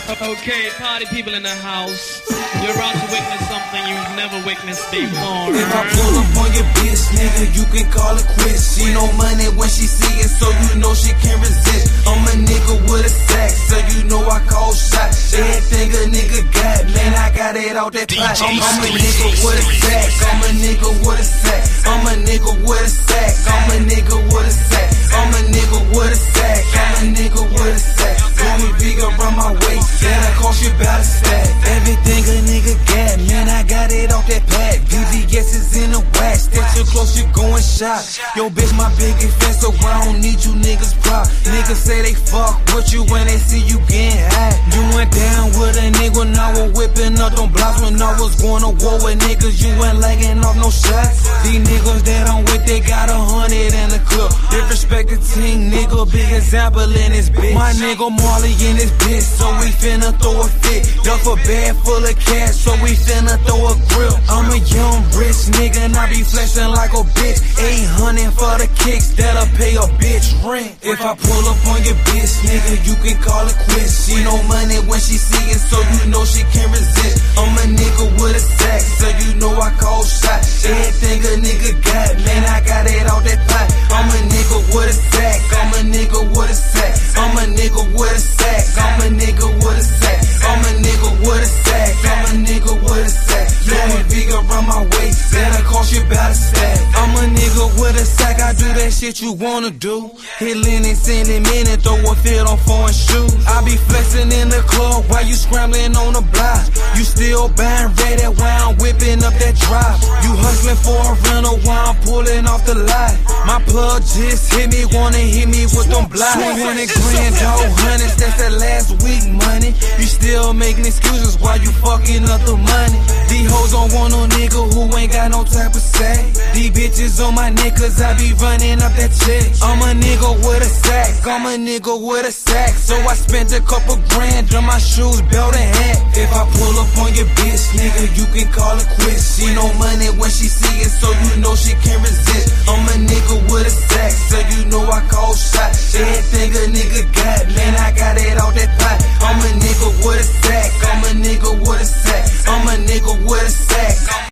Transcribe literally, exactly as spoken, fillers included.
Okay, party people in the house, you're about to witness something you've never witnessed before. If I pull up on your bitch, nigga, you can call it quits. She no money when she see it, so you know she can't resist. I'm a nigga with a sack, so you know I call shots. Everything a nigga got, man, I got it out that pot. I'm, I'm a nigga with a sack, I'm a nigga with a sack. I'm a nigga with a sack, I'm a nigga with a sack. I'm a nigga with a sack, I'm a nigga with a sack. Louis V around my waist, that'll cost you about a stack. Everything a nigga got, man, I got it off that pad. V V S is in the wax, that's too close, you going shot. Yo, bitch, my biggest fan, so I don't need you niggas prop. Niggas say they fuck with you when they see you getting high. You went down with a nigga, now we're whipping up them blocks. When I was going to war with niggas, you ain't lagging off no shots. These niggas that I'm with, they got a hundred in the clip. Disrespect the team, nigga, big example in this bitch. My nigga Marley in this bitch, so we finna throw a fit. Duff a bag full of cash, so we finna throw a grill. I'm a young rich nigga, and I be flexing like a bitch. eight hundred for the kicks, that'll pay a bitch rent. If I pull up on your bitch, nigga, you can call it quits. She no money when she see it, so you know she can't resist. I'm a nigga with a sack, so you know I call shots. Everything a nigga got, man, I got it out that pot. I'm a nigga with a sack, I'm a nigga with a sack. I'm a nigga with a sack, I'm a nigga with a sack. I'm a nigga with a sack, I'm a nigga with a sack. Louis V around my waist, that'll cost you about a stack. I'm a nigga with a sack, I do that shit you wanna do. Hit Lennox in a minute, throw a fit on foreign shoes. I be flexing in the club while you scrambling on the block. You still buying ready while I'm whipping up that drop. You hustling for a rental while I'm pulling off the lot. My plug just hit me, wanna hit me with them blocks. Twenty grand, dog, hundreds, that's that last week money. You still making excuses while you fucking up the money. These hoes don't want no nigga who ain't got no type of say. These bitches on my neck cause I be running up that check. I'm a nigga with a sack, I'm a nigga with a sack. So I spent a couple grand on my shoes, belt and hat. If I pull up on your bitch, nigga, you can call it quits. She no money when she see it, so you know she can't resist.